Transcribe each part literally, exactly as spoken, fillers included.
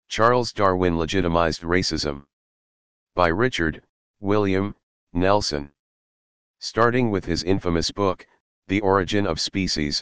Charles Darwin Legitimized Racism. By Richard, William, Nelson. Starting with his infamous book, The Origin of Species,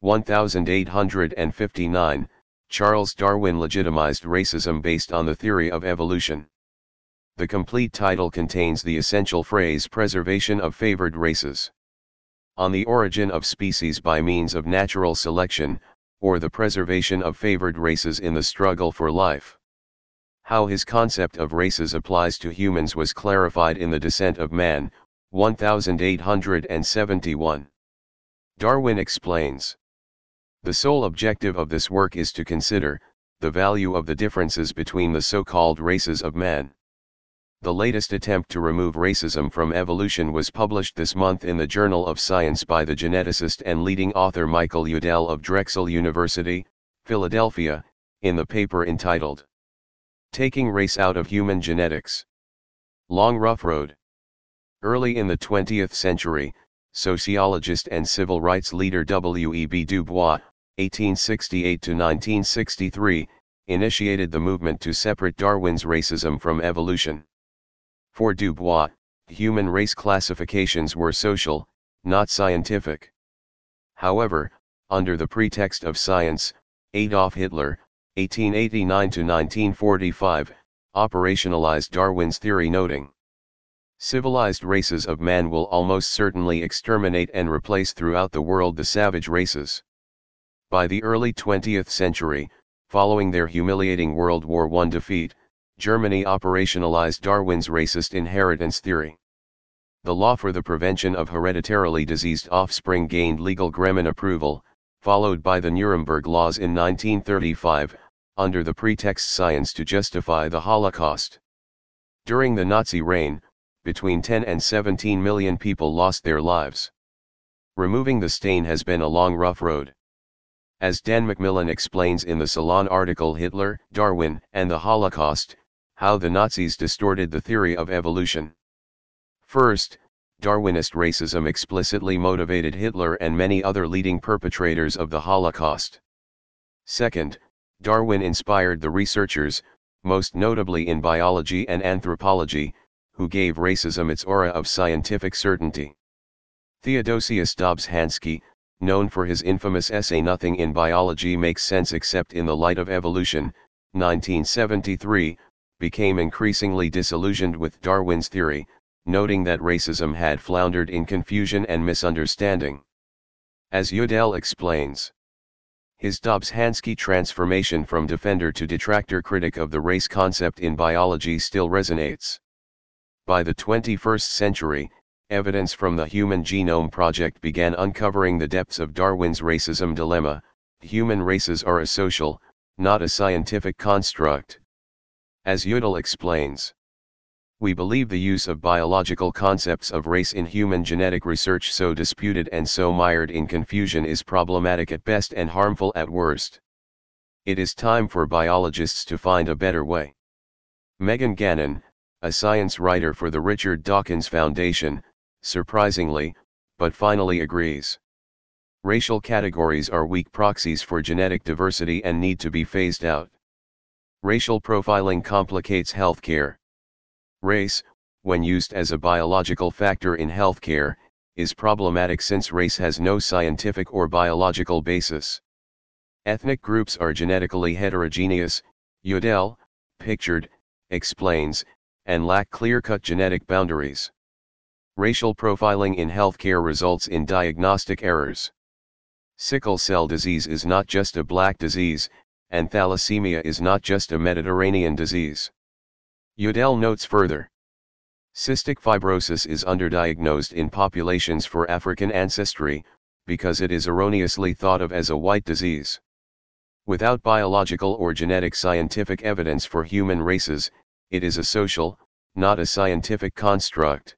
eighteen fifty-nine, Charles Darwin legitimized racism based on the theory of evolution. The complete title contains the essential phrase preservation of favored races. On the origin of species by means of natural selection, or the preservation of favored races in the struggle for life. How his concept of races applies to humans was clarified in The Descent of Man, eighteen seventy-one. Darwin explains. The sole objective of this work is to consider the value of the differences between the so-called races of man. The latest attempt to remove racism from evolution was published this month in the Journal of Science by the geneticist and leading author Michael Udell of Drexel University, Philadelphia, in the paper entitled Taking Race Out of Human Genetics. Long Rough Road. Early in the twentieth century, sociologist and civil rights leader W E B Du Bois, eighteen sixty-eight to nineteen sixty-three, initiated the movement to separate Darwin's racism from evolution. For Du Bois, human race classifications were social, not scientific. However, under the pretext of science, Adolf Hitler, eighteen eighty-nine to nineteen forty-five, operationalized Darwin's theory, noting, "Civilized races of man will almost certainly exterminate and replace throughout the world the savage races." By the early twentieth century, following their humiliating World War One defeat, Germany operationalized Darwin's racist inheritance theory. The law for the prevention of hereditarily diseased offspring gained legal Gremlin approval, followed by the Nuremberg Laws in nineteen thirty-five, under the pretext science to justify the Holocaust. During the Nazi reign, between ten and seventeen million people lost their lives. Removing the stain has been a long rough road. As Dan Macmillan explains in the Salon article Hitler, Darwin, and the Holocaust, how the Nazis distorted the theory of evolution. First, Darwinist racism explicitly motivated Hitler and many other leading perpetrators of the Holocaust. Second, Darwin inspired the researchers, most notably in biology and anthropology, who gave racism its aura of scientific certainty. Theodosius Dobzhansky, known for his infamous essay Nothing in Biology Makes Sense Except in the Light of Evolution, nineteen seventy-three, became increasingly disillusioned with Darwin's theory, noting that racism had floundered in confusion and misunderstanding. As Udell explains, his Dobzhansky transformation from defender to detractor critic of the race concept in biology still resonates. By the twenty-first century, evidence from the Human Genome Project began uncovering the depths of Darwin's racism dilemma. Human races are a social, not a scientific construct. As Udell explains, we believe the use of biological concepts of race in human genetic research so disputed and so mired in confusion is problematic at best and harmful at worst. It is time for biologists to find a better way. Megan Gannon, a science writer for the Richard Dawkins Foundation, surprisingly, but finally agrees. Racial categories are weak proxies for genetic diversity and need to be phased out. Racial profiling complicates healthcare. Race, when used as a biological factor in healthcare, is problematic since race has no scientific or biological basis. Ethnic groups are genetically heterogeneous, Udell, pictured, explains, and lack clear-cut genetic boundaries. Racial profiling in healthcare results in diagnostic errors. Sickle cell disease is not just a black disease, and thalassemia is not just a Mediterranean disease. Udell notes further. Cystic fibrosis is underdiagnosed in populations for African ancestry, because it is erroneously thought of as a white disease. Without biological or genetic scientific evidence for human races, it is a social, not a scientific construct.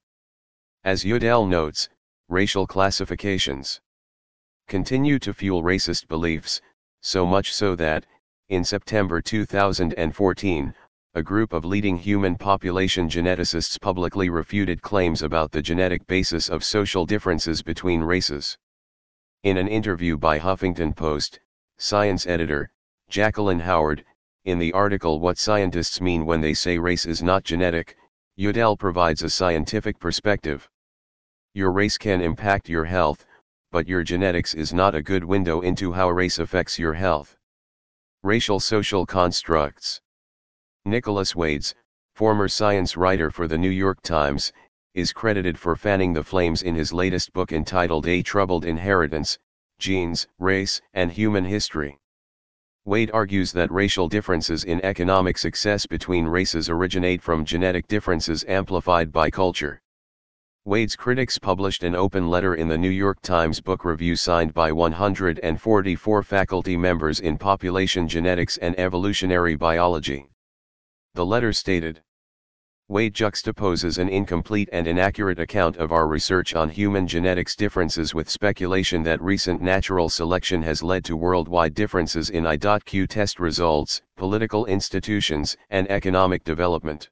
As Udell notes, racial classifications continue to fuel racist beliefs, so much so that, in September two thousand fourteen, a group of leading human population geneticists publicly refuted claims about the genetic basis of social differences between races. In an interview by Huffington Post, science editor, Jacqueline Howard, In the article What Scientists Mean When They Say Race Is Not Genetic, Udell provides a scientific perspective. Your race can impact your health, but your genetics is not a good window into how race affects your health. Racial social constructs. Nicholas Wades, former science writer for the New York Times, is credited for fanning the flames in his latest book entitled A Troubled Inheritance: Genes, Race, and Human History. Wade argues that racial differences in economic success between races originate from genetic differences amplified by culture. Wade's critics published an open letter in the New York Times Book Review signed by one hundred forty-four faculty members in population genetics and evolutionary biology. The letter stated, Wade juxtaposes an incomplete and inaccurate account of our research on human genetics differences with speculation that recent natural selection has led to worldwide differences in I Q test results, political institutions, and economic development.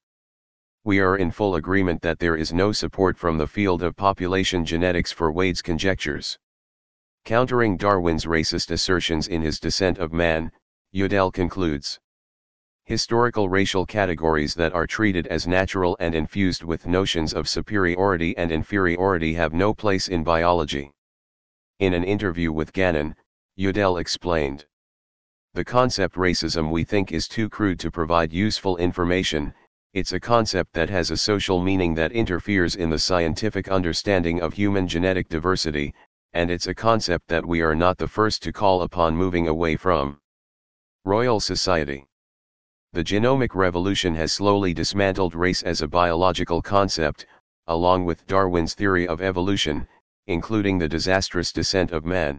We are in full agreement that there is no support from the field of population genetics for Wade's conjectures. Countering Darwin's racist assertions in his Descent of Man, Udell concludes, historical racial categories that are treated as natural and infused with notions of superiority and inferiority have no place in biology. In an interview with Gannon, Udell explained, the concept racism we think is too crude to provide useful information. It's a concept that has a social meaning that interferes in the scientific understanding of human genetic diversity, and it's a concept that we are not the first to call upon moving away from. Royal Society. The genomic revolution has slowly dismantled race as a biological concept, along with Darwin's theory of evolution, including the disastrous descent of man.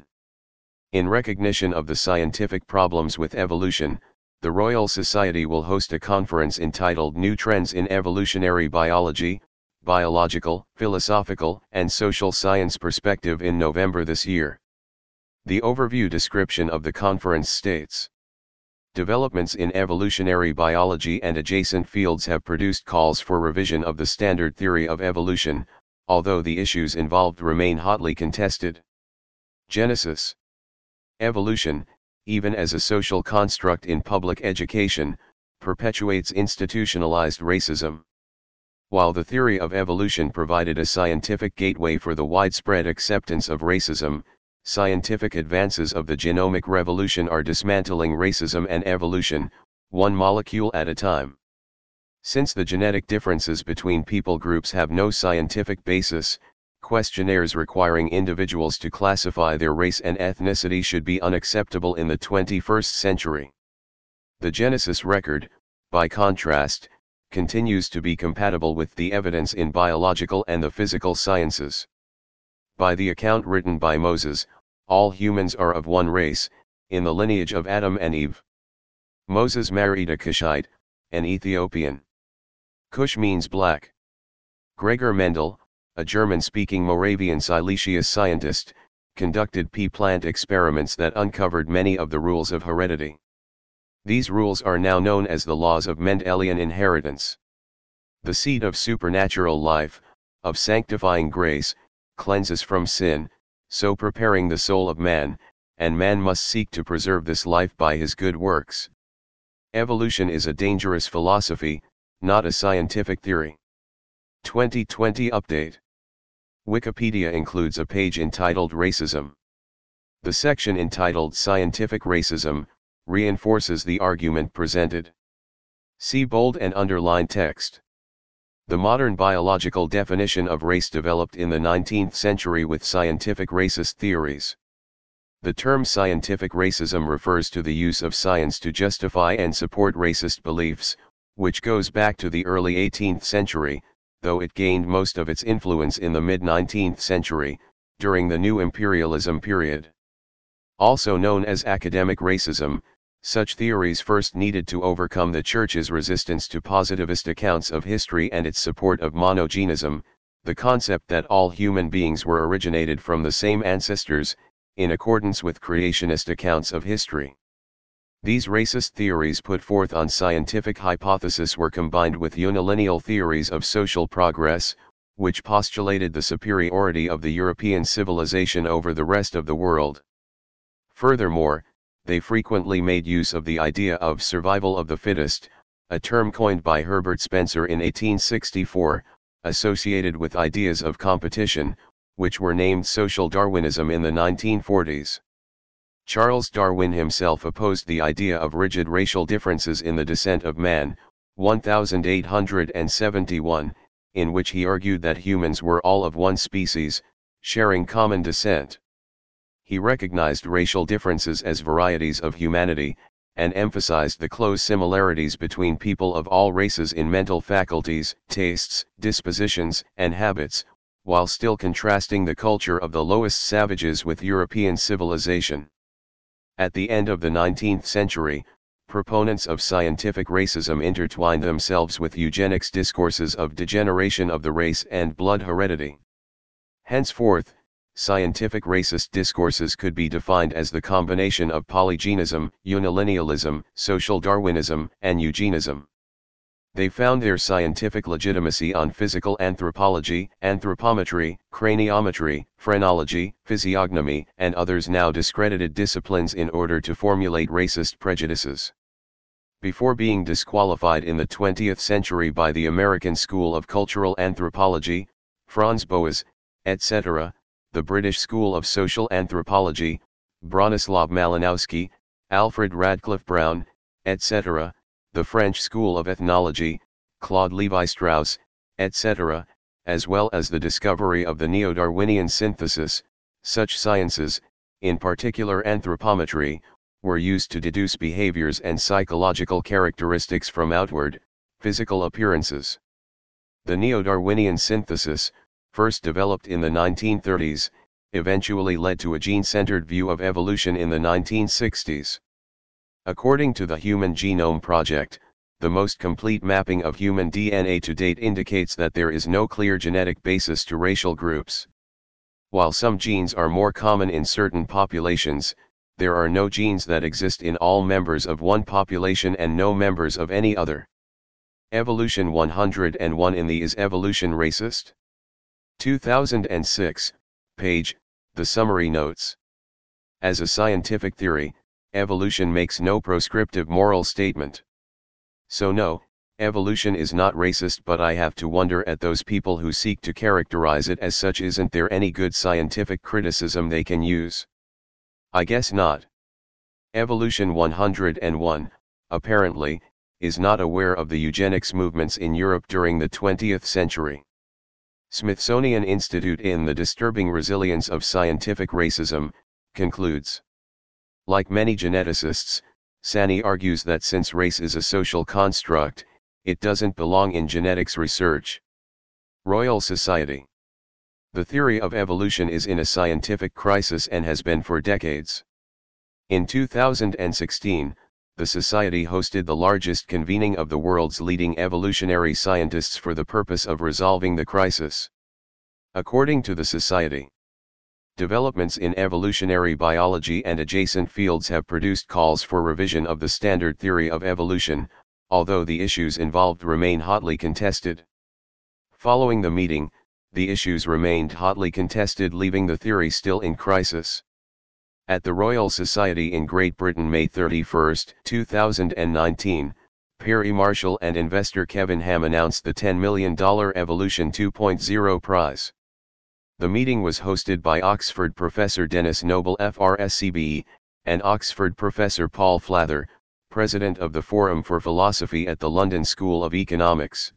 In recognition of the scientific problems with evolution, the Royal Society will host a conference entitled New Trends in Evolutionary Biology, Biological, Philosophical, and Social Science Perspective in November this year. The overview description of the conference states, developments in evolutionary biology and adjacent fields have produced calls for revision of the standard theory of evolution, although the issues involved remain hotly contested. Genesis. Evolution, even as a social construct in public education, perpetuates institutionalized racism. While the theory of evolution provided a scientific gateway for the widespread acceptance of racism, scientific advances of the genomic revolution are dismantling racism and evolution, one molecule at a time. Since the genetic differences between people groups have no scientific basis, questionnaires requiring individuals to classify their race and ethnicity should be unacceptable in the twenty-first century. The Genesis record, by contrast, continues to be compatible with the evidence in biological and the physical sciences. By the account written by Moses, all humans are of one race, in the lineage of Adam and Eve. Moses married a Cushite, an Ethiopian. Cush means black. Gregor Mendel, a German-speaking Moravian Silesius scientist, conducted pea plant experiments that uncovered many of the rules of heredity. These rules are now known as the laws of Mendelian inheritance. The seed of supernatural life, of sanctifying grace, cleanses from sin, so preparing the soul of man, and man must seek to preserve this life by his good works. Evolution is a dangerous philosophy, not a scientific theory. twenty twenty Update. Wikipedia includes a page entitled Racism. The section entitled Scientific Racism reinforces the argument presented. See bold and underlined text. The modern biological definition of race developed in the nineteenth century with scientific racist theories. The term scientific racism refers to the use of science to justify and support racist beliefs, which goes back to the early eighteenth century, though it gained most of its influence in the mid-nineteenth century, during the New Imperialism period. Also known as academic racism, such theories first needed to overcome the Church's resistance to positivist accounts of history and its support of monogenism, the concept that all human beings were originated from the same ancestors, in accordance with creationist accounts of history. These racist theories put forth on scientific hypothesis were combined with unilineal theories of social progress, which postulated the superiority of the European civilization over the rest of the world. Furthermore, they frequently made use of the idea of survival of the fittest, a term coined by Herbert Spencer in eighteen sixty-four, associated with ideas of competition, which were named social Darwinism in the nineteen forties. Charles Darwin himself opposed the idea of rigid racial differences in the Descent of Man, eighteen seventy-one, in which he argued that humans were all of one species, sharing common descent. He recognized racial differences as varieties of humanity, and emphasized the close similarities between people of all races in mental faculties, tastes, dispositions, and habits, while still contrasting the culture of the lowest savages with European civilization. At the end of the nineteenth century, proponents of scientific racism intertwined themselves with eugenics discourses of degeneration of the race and blood heredity. Henceforth, scientific racist discourses could be defined as the combination of polygenism, unilinealism, social Darwinism, and eugenism. They found their scientific legitimacy on physical anthropology, anthropometry, craniometry, phrenology, physiognomy, and others now discredited disciplines in order to formulate racist prejudices. Before being disqualified in the twentieth century by the American School of Cultural Anthropology, Franz Boas, et cetera, the British School of Social Anthropology, Bronislaw Malinowski, Alfred Radcliffe Brown, et cetera, the French School of Ethnology, Claude Lévi-Strauss, et cetera, as well as the discovery of the neo-Darwinian synthesis, such sciences, in particular anthropometry, were used to deduce behaviors and psychological characteristics from outward, physical appearances. The neo-Darwinian synthesis, first developed in the nineteen thirties, eventually led to a gene-centered view of evolution in the nineteen sixties. According to the Human Genome Project, the most complete mapping of human D N A to date indicates that there is no clear genetic basis to racial groups. While some genes are more common in certain populations, there are no genes that exist in all members of one population and no members of any other. Evolution one hundred one in the Is Evolution Racist? two thousand six, page, the summary notes. As a scientific theory, evolution makes no proscriptive moral statement. So no, evolution is not racist, but I have to wonder at those people who seek to characterize it as such. Isn't there any good scientific criticism they can use? I guess not. Evolution one hundred one, apparently, is not aware of the eugenics movements in Europe during the twentieth century. Smithsonian Institute in The Disturbing Resilience of Scientific Racism, concludes. Like many geneticists, Sani argues that since race is a social construct, it doesn't belong in genetics research. Royal Society. The theory of evolution is in a scientific crisis and has been for decades. In two thousand sixteen, the Society hosted the largest convening of the world's leading evolutionary scientists for the purpose of resolving the crisis. According to the Society, developments in evolutionary biology and adjacent fields have produced calls for revision of the standard theory of evolution, although the issues involved remain hotly contested. Following the meeting, the issues remained hotly contested, leaving the theory still in crisis. At the Royal Society in Great Britain, May thirty-first, two thousand nineteen, Perry Marshall and investor Kevin Ham announced the ten million dollars Evolution two point oh prize. The meeting was hosted by Oxford professor Denis Noble F R S C B E, and Oxford professor Paul Flather, president of the Forum for Philosophy at the London School of Economics.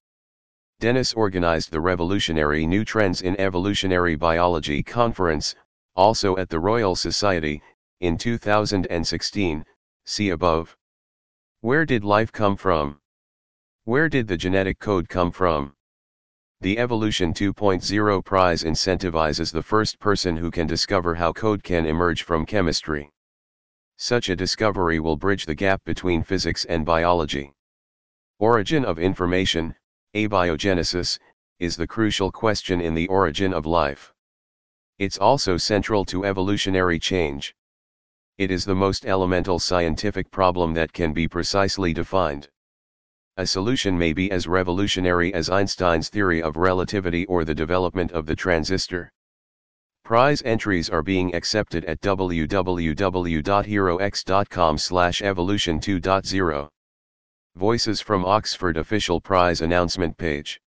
Denis organized the Revolutionary New Trends in Evolutionary Biology conference, also at the Royal Society, in two thousand sixteen, see above. Where did life come from? Where did the genetic code come from? The Evolution two point oh prize incentivizes the first person who can discover how code can emerge from chemistry. Such a discovery will bridge the gap between physics and biology. Origin of information, abiogenesis, is the crucial question in the origin of life. It's also central to evolutionary change. It is the most elemental scientific problem that can be precisely defined. A solution may be as revolutionary as Einstein's theory of relativity or the development of the transistor. Prize entries are being accepted at w w w dot hero x dot com slash evolution two point zero. Voices from Oxford official prize announcement page.